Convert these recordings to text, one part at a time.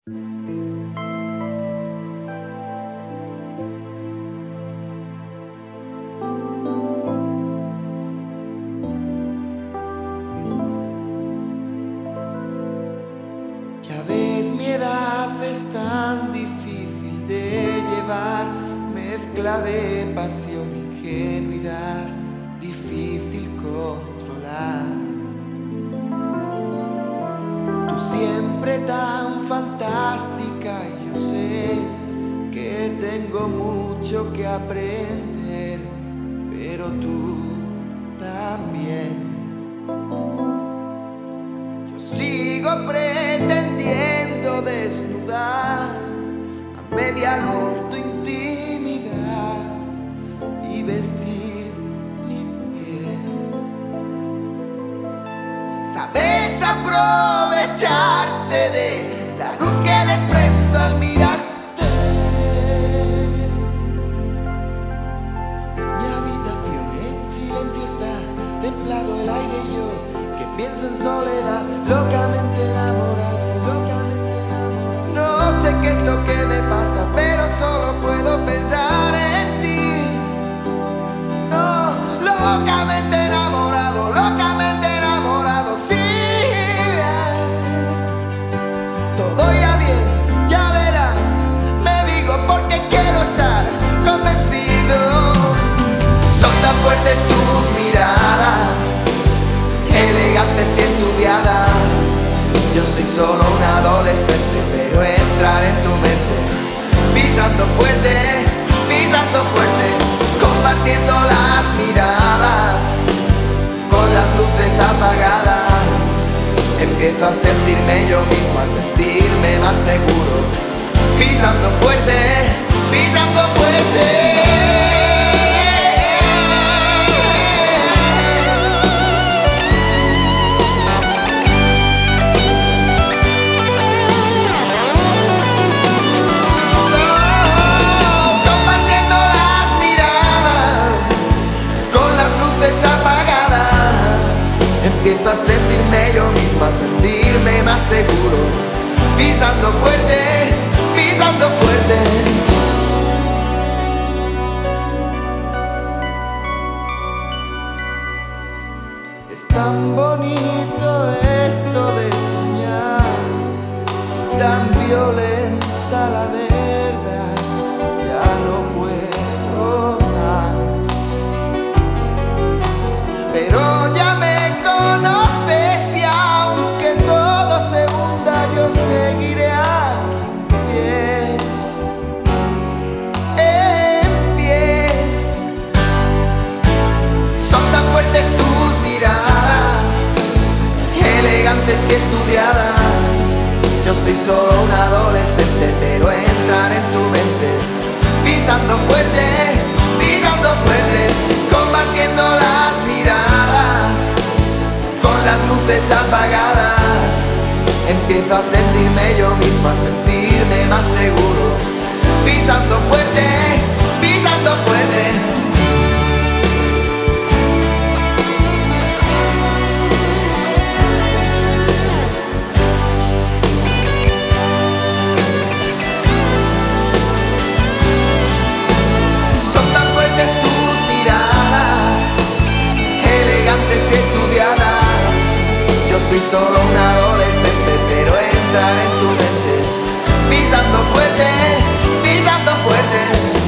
Ya ves, mi edad es tan difícil de llevar, mezcla de pasión, ingenuidad, difícil controlar. Tú siempre tan fantástica y yo sé que tengo mucho que aprender, pero tú también. Yo sigo pretendiendo desnudar a media luz tu intimidad y vestir mi piel. Sabes aprovecharte de la luz que desprendo al mirarte. Mi habitación en silencio está, templado el aire y yo que pienso en soledad, locamente enamorado, locamente enamorado. No sé qué es lo que me pasa, pero solo puedo pensar en ti. No, locamente enamorado, locamente enamorado, sí. Todo irá bien, ya verás, me digo porque quiero estar convencido. Son tan fuertes tus miradas, elegantes y estudiadas. Yo soy solo un adolescente, pero entrar en tu mente, pisando fuerte, compartiendo las miradas, con las luces apagadas. Empiezo a sentirme yo mismo, a sentirme más seguro, pisando fuerte, pisando fuerte. Empiezo a sentirme yo mismo, a sentirme más seguro, pisando fuerte, pisando fuerte. Es tan bonito esto de soñar, tan violenta la verdad, ya no puedo más. Pero ya me conoces y aunque todo se hunda, yo seguiré en pie. Son tan fuertes tus miradas, elegantes y estudiadas. Yo soy solo un adolescente, pero entrar en tu mente, pisando fuerte, compartiendo las miradas, con las luces apagadas. Empiezo a sentirme yo mismo, a sentirme más seguro, pisando fuerte, pisando fuerte. Soy solo un adolescente, pero entrar en tu mente, pisando fuerte, pisando fuerte.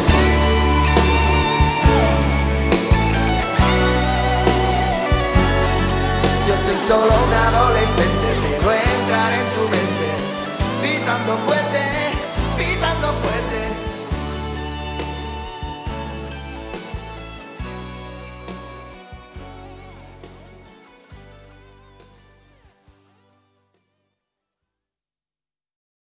Yo soy solo un adolescente, pero entrar en tu mente, pisando fuerte.